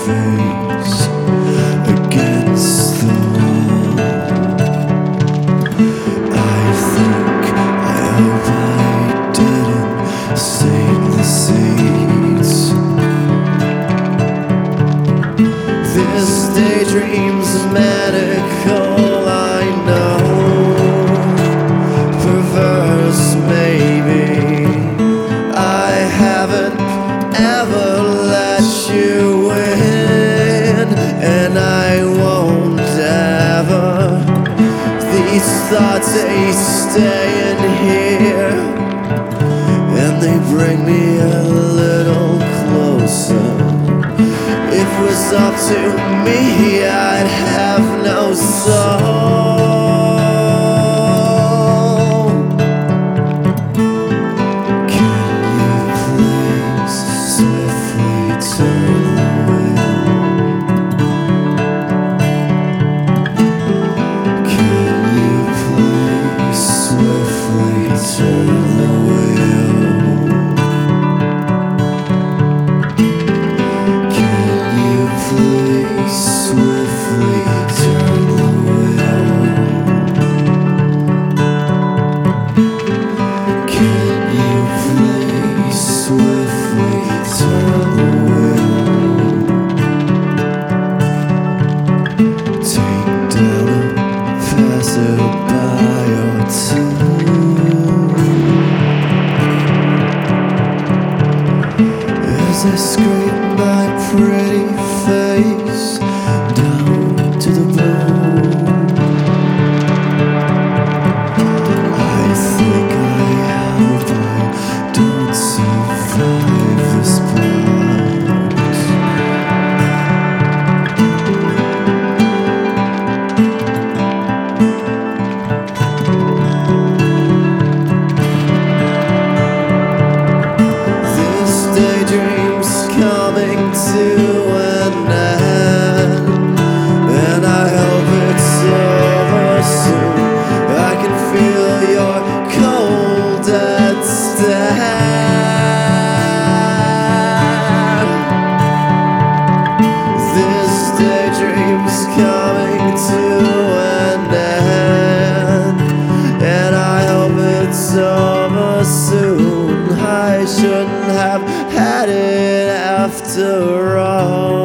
face against the wall. I think, I hope I didn't save the seeds. This daydream's medical, I know. Perverse, maybe. I haven't ever let you in, and I won't ever. These thoughts, they stay in here, and they bring me a little closer. If it was up to me, I'd have no soul. As I scrape my pretty face down to the bone, I think, I hope I don't survive this part. This daydream's coming to an end, and I hope it's over soon. I can feel your cold dead stare. This daydream's coming to an end, and I hope it's over soon. I shouldn't have had it after all.